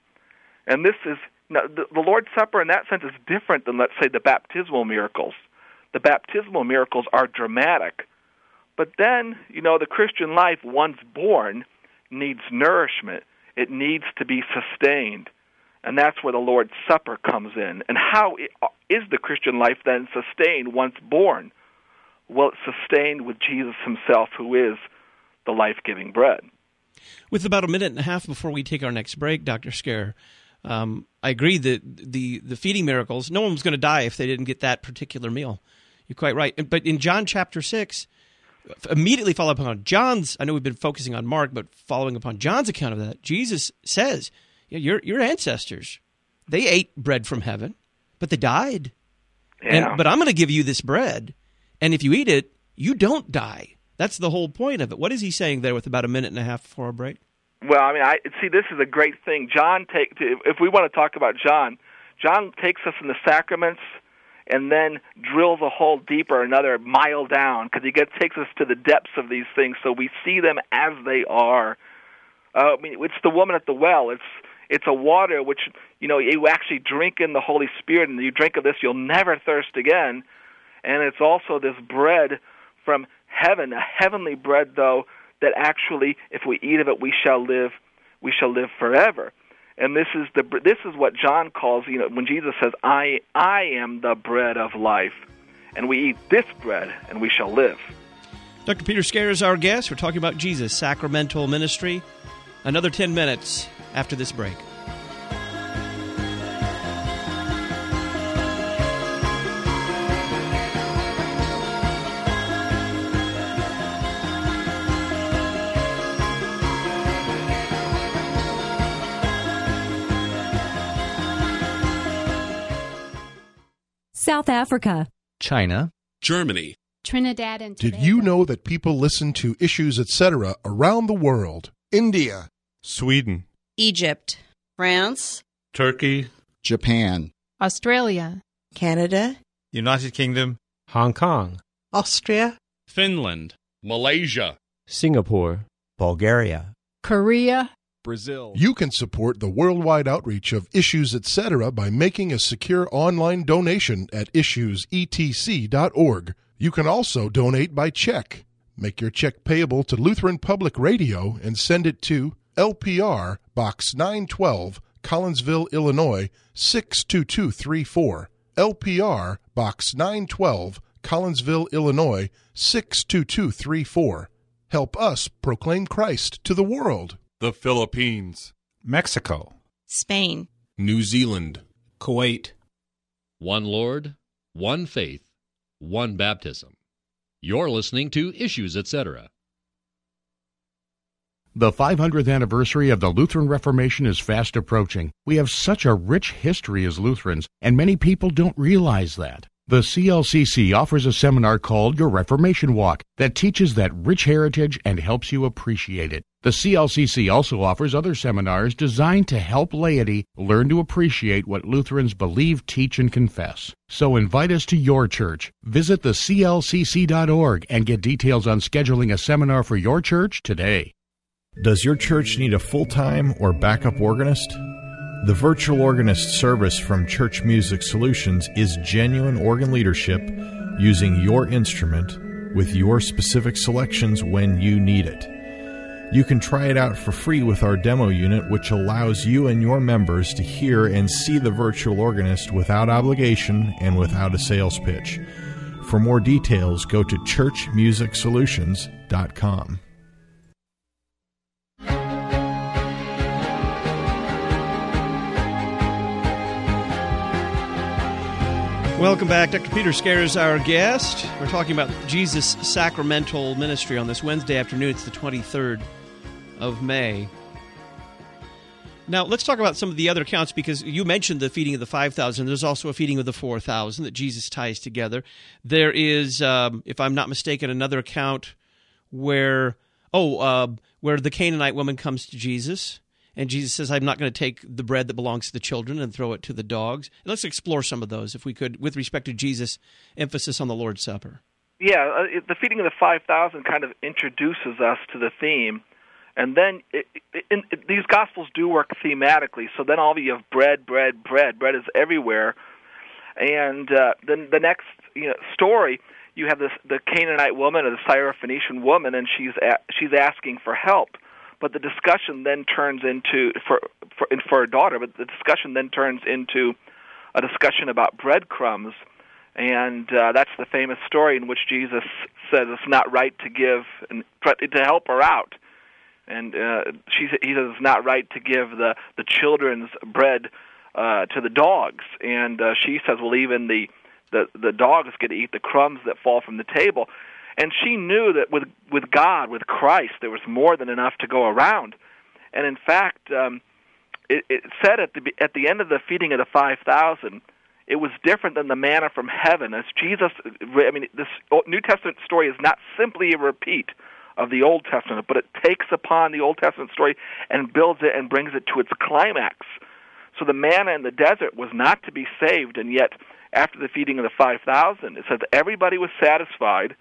And this is, now, the, the Lord's Supper in that sense is different than, let's say, the baptismal miracles. The baptismal miracles are dramatic. But then, you know, the Christian life, once born, needs nourishment. It needs to be sustained. And that's where the Lord's Supper comes in. And how is the Christian life then sustained once born? Well, it's sustained with Jesus himself, who is the life-giving bread. With about a minute and a half before we take our next break, Doctor Scaer, Um, I agree that the, the feeding miracles, no one was going to die if they didn't get that particular meal. You're quite right. But in John chapter six, immediately follow upon John's, I know we've been focusing on Mark, but following upon John's account of that, Jesus says, your, your ancestors, they ate bread from heaven, but they died. Yeah. And, but I'm going to give you this bread, and if you eat it, you don't die. That's the whole point of it. What is he saying there with about a minute and a half before our break? Well, I mean, I see, this is a great thing. John, take if we want to talk about John, John takes us in the sacraments and then drills a hole deeper, another mile down, because he gets, takes us to the depths of these things so we see them as they are. Uh, I mean, it's the woman at the well. It's it's a water which, you know, you actually drink in the Holy Spirit, and you drink of this, you'll never thirst again. And it's also this bread from heaven, a heavenly bread, though, that actually, if we eat of it, we shall live, we shall live forever. And this is the this is what John calls, you know, when Jesus says, I I am the bread of life, and we eat this bread, and we shall live. Doctor Peter Scaer is our guest. We're talking about Jesus, sacramental ministry. Another ten minutes after this break. South Africa, China, Germany, Trinidad and Did Tobago. you know that people listen to Issues, et cetera around the world? India, Sweden, Egypt, France, Turkey, Japan, Australia, Canada, United Kingdom, Hong Kong, Austria, Finland, Malaysia, Singapore, Bulgaria, Korea, Brazil. You can support the worldwide outreach of Issues, et cetera by making a secure online donation at issues e t c dot org. You can also donate by check. Make your check payable to Lutheran Public Radio and send it to L P R, Box nine twelve, Collinsville, Illinois, six two two three four. L P R, Box nine twelve, Collinsville, Illinois, six two two three four. Help us proclaim Christ to the world. the Philippines, Mexico, Spain, New Zealand, Kuwait. One Lord, one faith, one baptism. You're listening to Issues, et cetera. The five hundredth anniversary of the Lutheran Reformation is fast approaching. We have such a rich history as Lutherans, and many people don't realize that. The C L C C offers a seminar called Your Reformation Walk that teaches that rich heritage and helps you appreciate it. The C L C C also offers other seminars designed to help laity learn to appreciate what Lutherans believe, teach, and confess. So invite us to your church. Visit the C L C C dot org and get details on scheduling a seminar for your church today. Does your church need a full-time or backup organist? The virtual organist service from Church Music Solutions is genuine organ leadership using your instrument with your specific selections when you need it. You can try it out for free with our demo unit, which allows you and your members to hear and see the virtual organist without obligation and without a sales pitch. For more details, go to church music solutions dot com. Welcome back. Doctor Peter Scaer is our guest. We're talking about Jesus' sacramental ministry on this Wednesday afternoon. It's the twenty-third of May. Now, let's talk about some of the other accounts, because you mentioned the feeding of the five thousand. There's also a feeding of the four thousand that Jesus ties together. There is, um, if I'm not mistaken, another account where, oh, uh, where the Canaanite woman comes to Jesus, and Jesus says, I'm not going to take the bread that belongs to the children and throw it to the dogs. And let's explore some of those, if we could, with respect to Jesus' emphasis on the Lord's Supper. Yeah, uh, it, the feeding of the five thousand kind of introduces us to the theme. And then it, it, in, it, these Gospels do work thematically. So then all of you have bread, bread, bread. Bread is everywhere. And uh, then the next you know, story, you have this the Canaanite woman or the Syrophoenician woman, and she's a, she's asking for help. But the discussion then turns into, for, for, for her daughter, but the discussion then turns into a discussion about breadcrumbs. And uh, that's the famous story in which Jesus says it's not right to give, and to help her out, And uh, she, he says it's not right to give the, the children's bread uh, to the dogs. And uh, she says, well, even the, the, the dogs get to eat the crumbs that fall from the table. And she knew that with, with God, with Christ, there was more than enough to go around. And in fact, um, it, it said at the, at the end of the feeding of the five thousand, it was different than the manna from heaven. As Jesus, I mean, this New Testament story is not simply a repeat of the Old Testament, but it takes upon the Old Testament story and builds it and brings it to its climax. So the manna in the desert was not to be saved, and yet after the feeding of the five thousand, it says everybody was satisfied,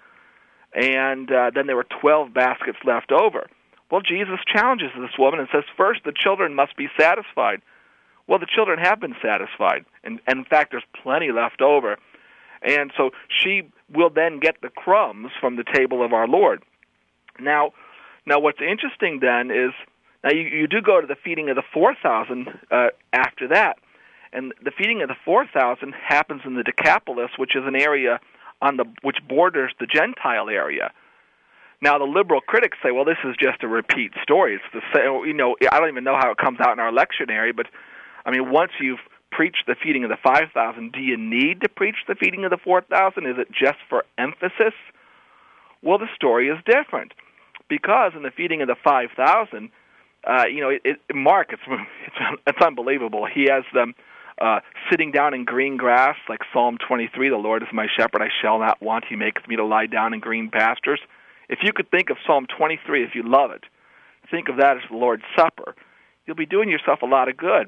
and uh, then there were twelve baskets left over. Well, Jesus challenges this woman and says, first, the children must be satisfied. Well, the children have been satisfied, and, and in fact, there's plenty left over. And so she will then get the crumbs from the table of our Lord. Now, now what's interesting then is, now you, you do go to the feeding of the four thousand uh, after that, and the feeding of the four thousand happens in the Decapolis, which is an area on the which borders the Gentile area. Now, the liberal critics say, well, this is just a repeat story. It's the same, you know, I don't even know how it comes out in our lectionary, but, I mean, once you've preached the feeding of the five thousand, do you need to preach the feeding of the four thousand? Is it just for emphasis? Well, the story is different, because in the feeding of the five thousand, uh, you know, it, it, Mark, it's, it's it's unbelievable. He has them uh, sitting down in green grass, like Psalm twenty-three, the Lord is my shepherd, I shall not want. He makes me to lie down in green pastures. If you could think of Psalm twenty-three, if you love it, think of that as the Lord's Supper. You'll be doing yourself a lot of good.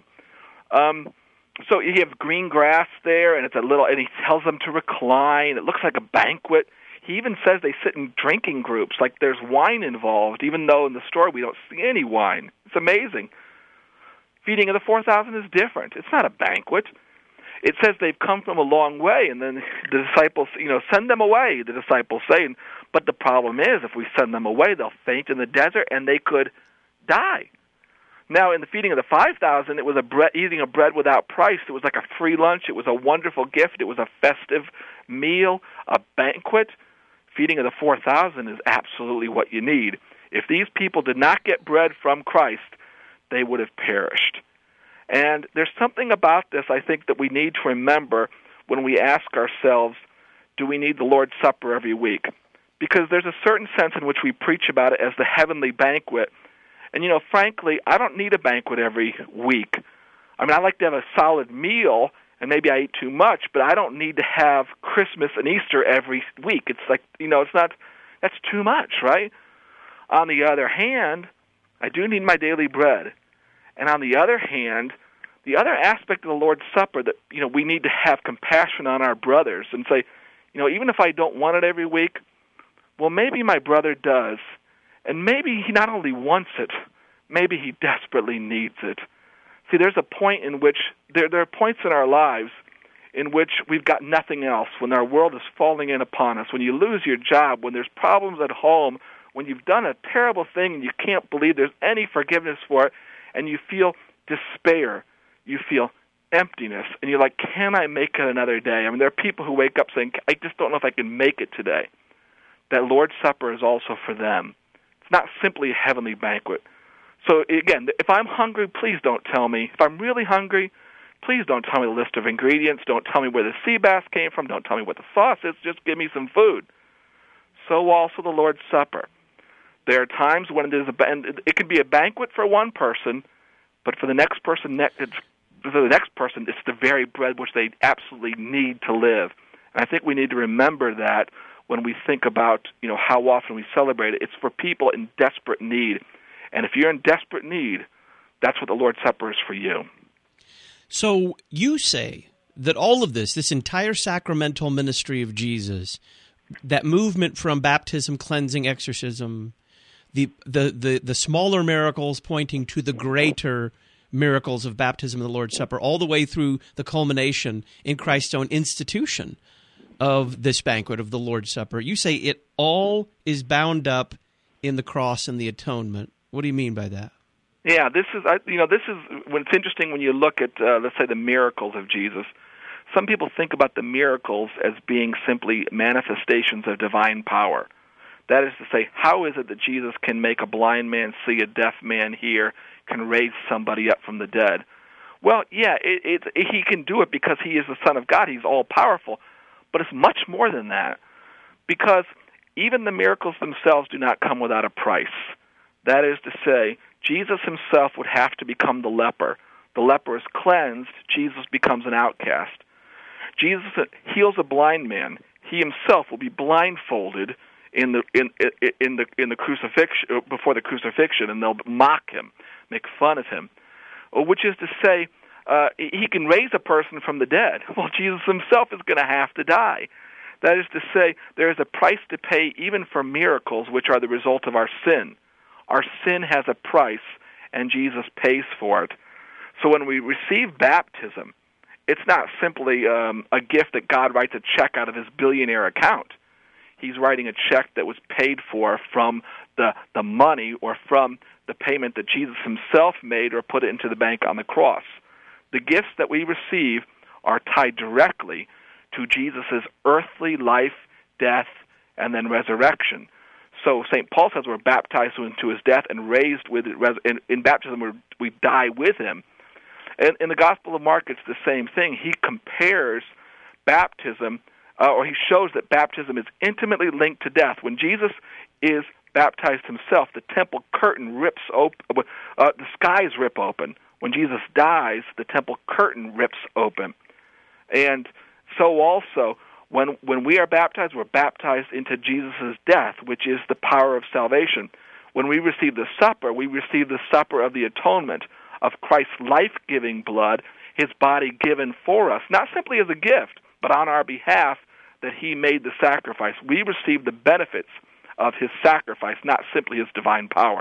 Um, so you have green grass there, and it's a little, and he tells them to recline. It looks like a banquet. He even says they sit in drinking groups, like there's wine involved, even though in the story we don't see any wine. It's amazing. Feeding of the four thousand is different. It's not a banquet. It says they've come from a long way, and then the disciples, you know, send them away, the disciples say. But the problem is, if we send them away, they'll faint in the desert, and they could die. Now, in the feeding of the five thousand, it was a bread, eating a bread without price. It was like a free lunch. It was a wonderful gift. It was a festive meal, a banquet. Feeding of the four thousand is absolutely what you need. If these people did not get bread from Christ, they would have perished. And there's something about this, I think, that we need to remember when we ask ourselves, do we need the Lord's Supper every week? Because there's a certain sense in which we preach about it as the heavenly banquet. And, you know, frankly, I don't need a banquet every week. I mean, I like to have a solid meal, and maybe I eat too much, but I don't need to have Christmas and Easter every week. It's like, you know, it's not, that's too much, right? On the other hand, I do need my daily bread. And on the other hand, the other aspect of the Lord's Supper that, you know, we need to have compassion on our brothers and say, you know, even if I don't want it every week, well, maybe my brother does. And maybe he not only wants it, maybe he desperately needs it. See, there's a point in which, there, there are points in our lives in which we've got nothing else, when our world is falling in upon us, when you lose your job, when there's problems at home, when you've done a terrible thing and you can't believe there's any forgiveness for it, and you feel despair, you feel emptiness, and you're like, can I make it another day? I mean, there are people who wake up saying, I just don't know if I can make it today. That Lord's Supper is also for them. It's not simply a heavenly banquet. So again, if I'm hungry, please don't tell me. If I'm really hungry, please don't tell me the list of ingredients. Don't tell me where the sea bass came from. Don't tell me what the sauce is. Just give me some food. So also the Lord's Supper. There are times when it is a, and it can be a banquet for one person, but for the next person, it's, for the next person, it's the very bread which they absolutely need to live. And I think we need to remember that when we think about, you know, how often we celebrate it. It's for people in desperate need. And if you're in desperate need, that's what the Lord's Supper is for you. So you say that all of this, this entire sacramental ministry of Jesus, that movement from baptism, cleansing, exorcism, the the the, the smaller miracles pointing to the greater miracles of baptism and the Lord's Supper, all the way through the culmination in Christ's own institution of this banquet of the Lord's Supper. You say it all is bound up in the cross and the atonement. What do you mean by that? Yeah, this is, you know, this is when it's interesting when you look at, uh, let's say, the miracles of Jesus. Some people think about the miracles as being simply manifestations of divine power. That is to say, how is it that Jesus can make a blind man see, a deaf man hear, can raise somebody up from the dead? Well, yeah, it, it, it, he can do it because he is the Son of God. He's all-powerful. But it's much more than that, because even the miracles themselves do not come without a price. That is to say, Jesus himself would have to become the leper. The leper is cleansed. Jesus becomes an outcast. Jesus heals a blind man. He himself will be blindfolded in the in in the in the crucifixion, before the crucifixion, and they'll mock him, make fun of him. Which is to say, uh, he can raise a person from the dead. Well, Jesus himself is going to have to die. That is to say, there is a price to pay even for miracles, which are the result of our sin. Our sin has a price, and Jesus pays for it. So when we receive baptism, it's not simply um, a gift that God writes a check out of his billionaire account. He's writing a check that was paid for from the, the money or from the payment that Jesus himself made or put it into the bank on the cross. The gifts that we receive are tied directly to Jesus' earthly life, death, and then resurrection. So Saint Paul says we're baptized into his death and raised with it. In, in baptism, we're, we die with him. And in the Gospel of Mark, it's the same thing. He compares baptism, uh, or he shows that baptism is intimately linked to death. When Jesus is baptized himself, the temple curtain rips open, uh, the skies rip open. When Jesus dies, the temple curtain rips open. And so also, when when we are baptized, we're baptized into Jesus' death, which is the power of salvation. When we receive the supper, we receive the supper of the atonement, of Christ's life-giving blood, his body given for us, not simply as a gift, but on our behalf, that he made the sacrifice. We receive the benefits of his sacrifice, not simply his divine power.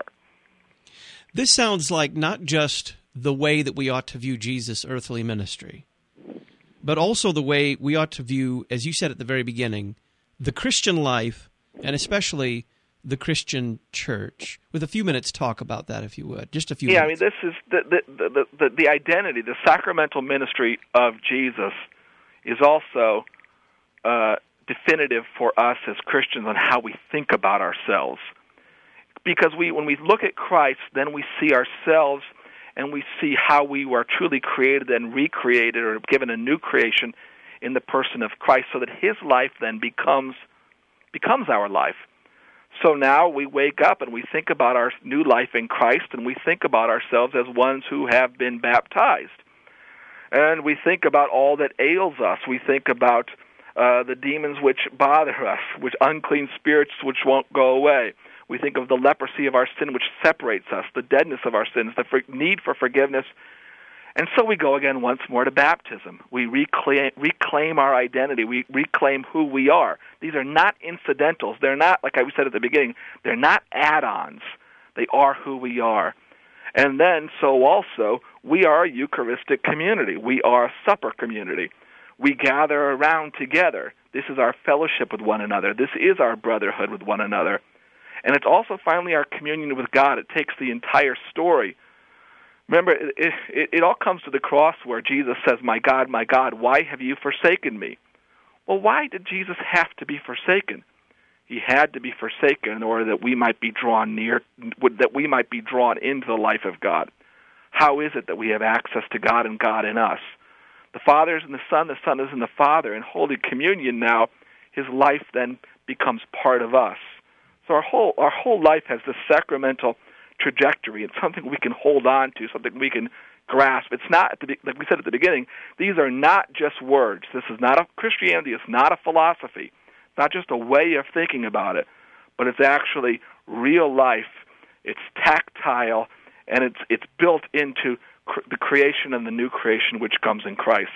This sounds like not just the way that we ought to view Jesus' earthly ministry, but also the way we ought to view, as you said at the very beginning, the Christian life, and especially the Christian church. With a few minutes, talk about that, if you would. Just a few yeah, minutes. Yeah, I mean, this is the, the, the, the, the identity, the sacramental ministry of Jesus is also uh, definitive for us as Christians on how we think about ourselves. Because we, when we look at Christ, then we see ourselves and we see how we were truly created and recreated or given a new creation in the person of Christ, so that his life then becomes becomes our life. So now we wake up and we think about our new life in Christ, and we think about ourselves as ones who have been baptized. And we think about all that ails us. We think about uh, the demons which bother us, which unclean spirits which won't go away. We think of the leprosy of our sin which separates us, the deadness of our sins, the for- need for forgiveness. And so we go again once more to baptism. We reclaim, reclaim our identity. We reclaim who we are. These are not incidentals. They're not, like I said at the beginning, they're not add-ons. They are who we are. And then, so also, we are a Eucharistic community. We are a supper community. We gather around together. This is our fellowship with one another. This is our brotherhood with one another. And it's also finally our communion with God. It takes the entire story. Remember, it, it, it all comes to the cross where Jesus says, "My God, my God, why have you forsaken me?" Well, why did Jesus have to be forsaken? He had to be forsaken in order that we might be drawn near, that we might be drawn into the life of God. How is it that we have access to God and God in us? The Father is in the Son, the Son is in the Father. In Holy Communion now, his life then becomes part of us. So our whole our whole life has this sacramental trajectory. It's something we can hold on to, something we can grasp. It's not, like we said at the beginning, these are not just words. This is not a Christianity. It's not a philosophy. It's not just a way of thinking about it, but it's actually real life. It's tactile, and it's it's built into cr- the creation and the new creation which comes in Christ.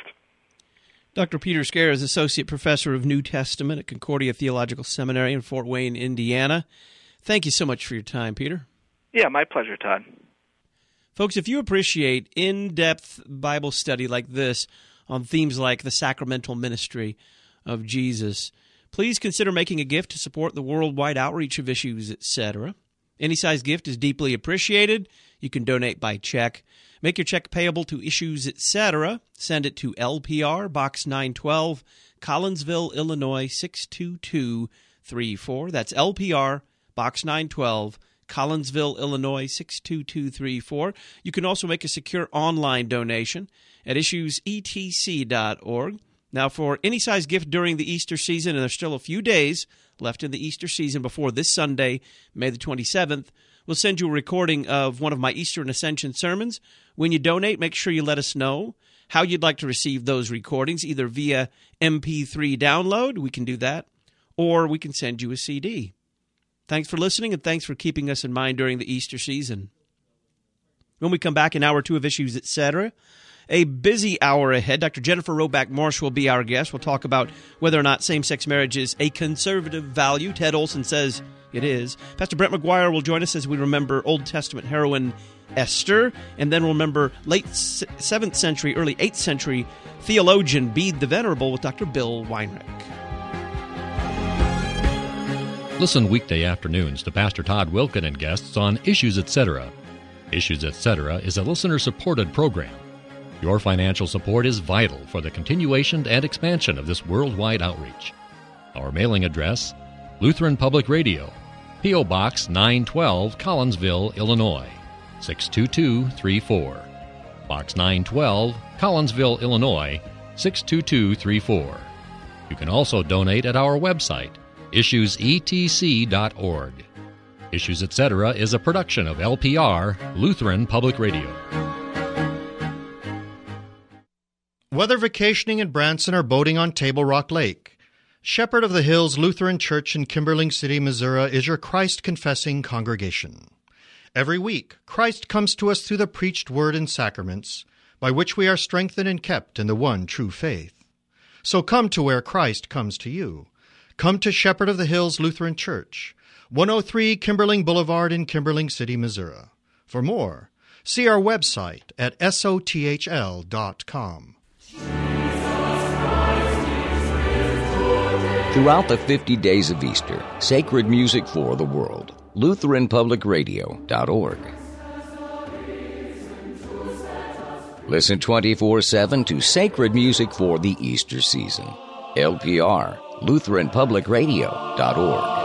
Doctor Peter Scaer is Associate Professor of New Testament at Concordia Theological Seminary in Fort Wayne, Indiana. Thank you so much for your time, Peter. Yeah, my pleasure, Todd. Folks, if you appreciate in-depth Bible study like this on themes like the sacramental ministry of Jesus, please consider making a gift to support the worldwide outreach of Issues, et cetera. Any size gift is deeply appreciated. You can donate by check. Make your check payable to Issues, et cetera. Send it to L P R, Box nine twelve, Collinsville, Illinois, six two two three four. That's L P R, Box nine twelve, Collinsville, Illinois, six two two three four. You can also make a secure online donation at issues e t c dot org. Now, for any size gift during the Easter season, and there's still a few days left in the Easter season before this Sunday, May the twenty-seventh, we'll send you a recording of one of my Easter and Ascension sermons. When you donate, make sure you let us know how you'd like to receive those recordings, either via M P three download, we can do that, or we can send you a C D. Thanks for listening, and thanks for keeping us in mind during the Easter season. When we come back in hour two of Issues, et cetera, a busy hour ahead. Doctor Jennifer Roback Morse will be our guest. We'll talk about whether or not same-sex marriage is a conservative value. Ted Olson says it is. Pastor Brent McGuire will join us as we remember Old Testament heroine Esther, and then we'll remember late seventh century, early eighth century theologian Bede the Venerable with Doctor Bill Weinreich. Listen weekday afternoons to Pastor Todd Wilken and guests on Issues, et cetera. Issues, et cetera is a listener-supported program. Your financial support is vital for the continuation and expansion of this worldwide outreach. Our mailing address, Lutheran Public Radio, P O. Box nine twelve, Collinsville, Illinois, six two two three four. Box nine twelve, Collinsville, Illinois, six two two three four. You can also donate at our website, issues e t c dot org. Issues, et cetera is a production of L P R, Lutheran Public Radio. Whether vacationing in Branson or boating on Table Rock Lake, Shepherd of the Hills Lutheran Church in Kimberling City, Missouri is your Christ-confessing congregation. Every week, Christ comes to us through the preached word and sacraments, by which we are strengthened and kept in the one true faith. So come to where Christ comes to you. Come to Shepherd of the Hills Lutheran Church, one oh three Kimberling Boulevard in Kimberling City, Missouri. For more, see our website at S O T H L dot com. Throughout the fifty days of Easter, sacred music for the world. Lutheran Public Radio dot org. Listen twenty-four seven to sacred music for the Easter season. L P R, Lutheran Public Radio dot org.